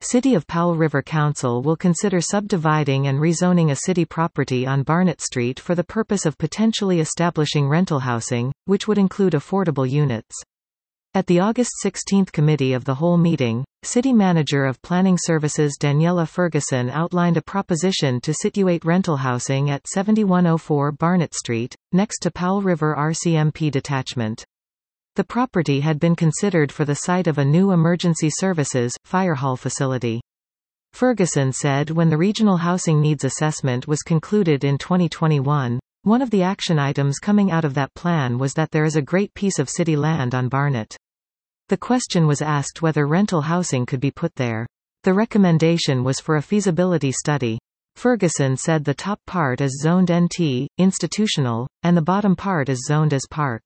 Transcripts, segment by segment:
City of Powell River Council will consider subdividing and rezoning a city property on Barnett Street for the purpose of potentially establishing rental housing, which would include affordable units. At the August 16 Committee of the Whole meeting, City Manager of Planning Services Daniela Ferguson outlined a proposition to situate rental housing at 7104 Barnett Street, next to Powell River RCMP detachment. The property had been considered for the site of a new emergency services, fire hall facility. Ferguson said when the Regional Housing Needs Assessment was concluded in 2021, one of the action items coming out of that plan was that there is a great piece of city land on Barnett. The question was asked whether rental housing could be put there. The recommendation was for a feasibility study. Ferguson said the top part is zoned NT, institutional, and the bottom part is zoned as park.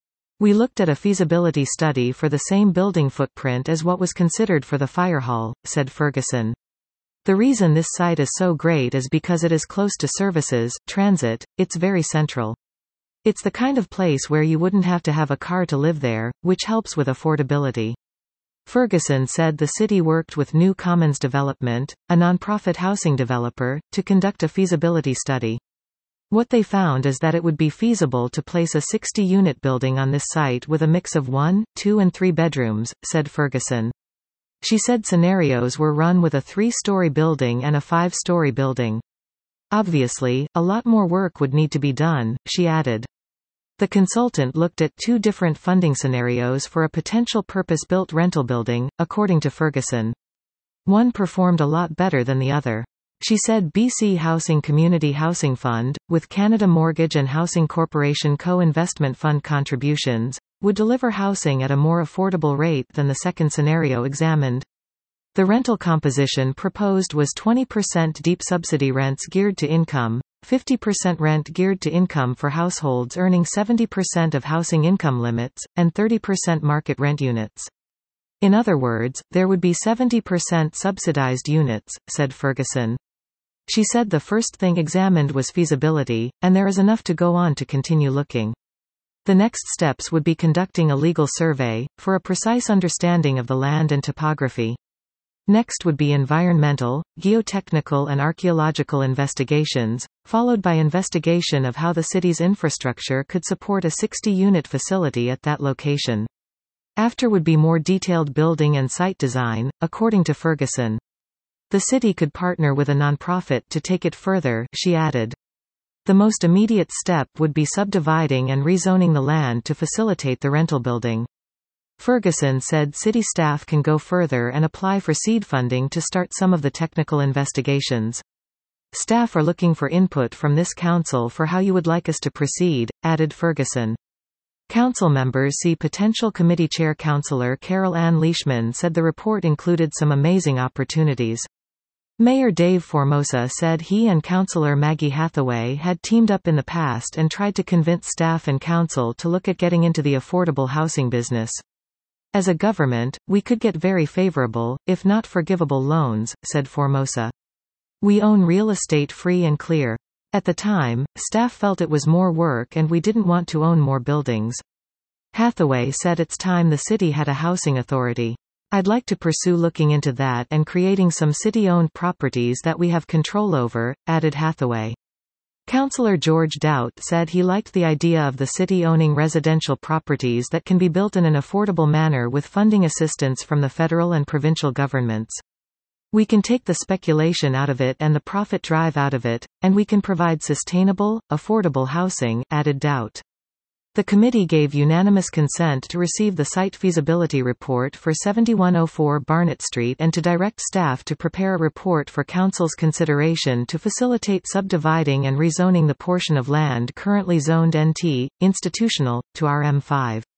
We looked at a feasibility study for the same building footprint as what was considered for the fire hall, said Ferguson. The reason this site is so great is because it is close to services, transit, it's very central. It's the kind of place where you wouldn't have to have a car to live there, which helps with affordability. Ferguson said the city worked with New Commons Development, a nonprofit housing developer, to conduct a feasibility study. What they found is that it would be feasible to place a 60-unit building on this site with a mix of 1, 2 and 3 bedrooms, said Ferguson. She said scenarios were run with a 3-story building and a 5-story building. Obviously, a lot more work would need to be done, she added. The consultant looked at 2 different funding scenarios for a potential purpose-built rental building, according to Ferguson. One performed a lot better than the other. She said BC Housing Community Housing Fund, with Canada Mortgage and Housing Corporation co-investment fund contributions, would deliver housing at a more affordable rate than the second scenario examined. The rental composition proposed was 20% deep subsidy rents geared to income, 50% rent geared to income for households earning 70% of housing income limits, and 30% market rent units. In other words, there would be 70% subsidized units, said Ferguson. She said the first thing examined was feasibility, and there is enough to go on to continue looking. The next steps would be conducting a legal survey, for a precise understanding of the land and topography. Next would be environmental, geotechnical and archaeological investigations, followed by investigation of how the city's infrastructure could support a 60-unit facility at that location. After would be more detailed building and site design, according to Ferguson. The city could partner with a nonprofit to take it further, she added. The most immediate step would be subdividing and rezoning the land to facilitate the rental building. Ferguson said city staff can go further and apply for seed funding to start some of the technical investigations. Staff are looking for input from this council for how you would like us to proceed, added Ferguson. Council members see potential committee chair Councillor Carol Ann Leishman said the report included some amazing opportunities. Mayor Dave Formosa said he and Councillor Maggie Hathaway had teamed up in the past and tried to convince staff and council to look at getting into the affordable housing business. As a government, we could get very favorable, if not forgivable loans, said Formosa. We own real estate free and clear. At the time, staff felt it was more work and we didn't want to own more buildings. Hathaway said it's time the city had a housing authority. I'd like to pursue looking into that and creating some city-owned properties that we have control over, added Hathaway. Councillor George Doubt said he liked the idea of the city owning residential properties that can be built in an affordable manner with funding assistance from the federal and provincial governments. We can take the speculation out of it and the profit drive out of it, and we can provide sustainable, affordable housing, added Doubt. The committee gave unanimous consent to receive the site feasibility report for 7104 Barnett Street and to direct staff to prepare a report for Council's consideration to facilitate subdividing and rezoning the portion of land currently zoned NT, institutional, to RM5.